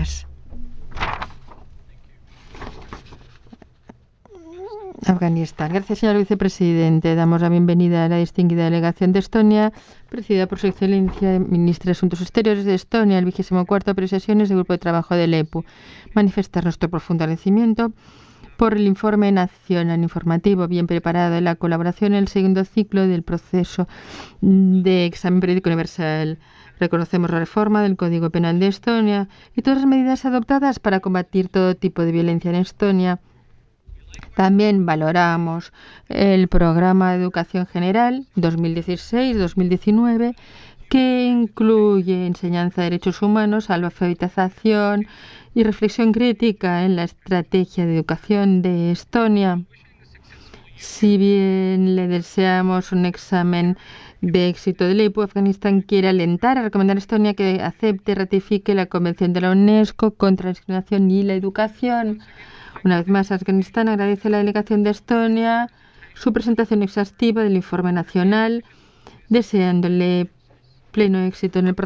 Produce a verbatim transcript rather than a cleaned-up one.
Gracias. Afganistán. Gracias, señor vicepresidente. Damos la bienvenida a la distinguida delegación de Estonia, presidida por su excelencia ministra de Asuntos Exteriores de Estonia, el vigésimo cuarto periodo de sesiones del Grupo de Trabajo del E P U. Manifestar nuestro profundo agradecimiento por el informe nacional informativo bien preparado en la colaboración en el segundo ciclo del proceso de examen periódico universal. Reconocemos la reforma del Código Penal de Estonia y todas las medidas adoptadas para combatir todo tipo de violencia en Estonia. También valoramos el programa de educación general dos mil dieciséis dos mil diecinueve, que incluye enseñanza de derechos humanos, alfabetización y reflexión crítica en la estrategia de educación de Estonia. Si bien le deseamos un examen de éxito del E P U, Afganistán quiere alentar a recomendar a Estonia que acepte y ratifique la Convención de la UNESCO contra la discriminación y la educación. Una vez más, Afganistán agradece a la delegación de Estonia su presentación exhaustiva del informe nacional, deseándole pleno éxito en el proceso.